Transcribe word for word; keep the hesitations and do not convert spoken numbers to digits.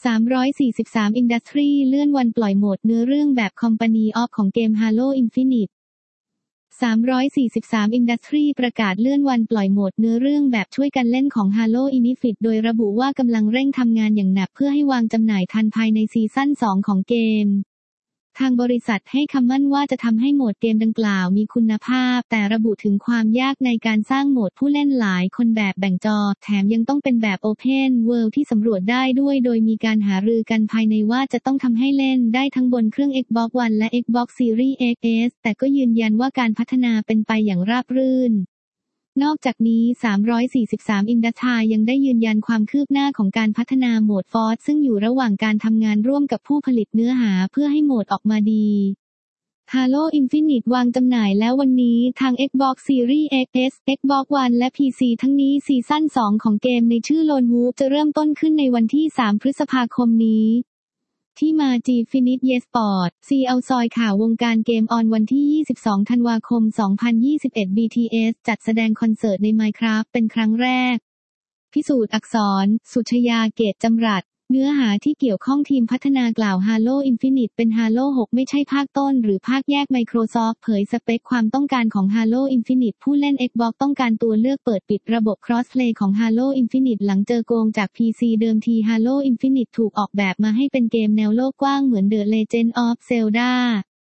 สามร้อยสี่สิบสาม Industry เลื่อนวันปล่อยโหมดเนื้อเรื่องแบบ Company of ของเกม Halo Infinite สามร้อยสี่สิบสาม Industry ประกาศเลื่อนวันปล่อยโหมดเนื้อเรื่องแบบช่วยกันเล่นของ Halo Infinite โดยระบุว่ากำลังเร่งทำงานอย่างหนักเพื่อให้วางจำหน่ายทันภายในซีซั่นสองของเกมทางบริษัทให้คำมั่นว่าจะทำให้โหมดเกมดังกล่าวมีคุณภาพแต่ระบุถึงความยากในการสร้างโหมดผู้เล่นหลายคนแบบแบ่งจอแถมยังต้องเป็นแบบ Open World ที่สำรวจได้ด้วยโดยมีการหารือกันภายในว่าจะต้องทำให้เล่นได้ทั้งบนเครื่อง Xbox One และ Xbox Series เอ็กซ์ เอส แต่ก็ยืนยันว่าการพัฒนาเป็นไปอย่างราบรื่นนอกจากนี้สามร้อยสี่สิบสาม Industry ยังได้ยืนยันความคืบหน้าของการพัฒนาโหมด Forge ซึ่งอยู่ระหว่างการทำงานร่วมกับผู้ผลิตเนื้อหาเพื่อให้โหมดออกมาดี Halo Infinite วางจำหน่ายแล้ววันนี้ทาง Xbox Series เอ็กซ์ เอส Xbox One และ พี ซี ทั้งนี้ซีซั่นสองของเกมในชื่อ Lone Wolf จะเริ่มต้นขึ้นในวันที่สามพฤษภาคมนี้ที่มา Gfinite Esport ซี เอาซอยข่าววงการเกมออนวันที่ยี่สิบสองธันวาคมสองพันยี่สิบเอ็ด บี ที เอส จัดแสดงคอนเสิร์ตใน Minecraft เป็นครั้งแรกพิสูจน์อักษรสุชยาเกตจำรัดเนื้อหาที่เกี่ยวข้องทีมพัฒนากล่าว Halo Infinite เป็น Halo หกไม่ใช่ภาคต้นหรือภาคแยก Microsoft เผยสเปคความต้องการของ Halo Infinite ผู้เล่น Xbox ต้องการตัวเลือกเปิดปิดระบบ Crossplay ของ Halo Infinite หลังเจอโกงจาก พี ซี เดิมที Halo Infinite ถูกออกแบบมาให้เป็นเกมแนวโลกกว้างเหมือน The Legend of Zelda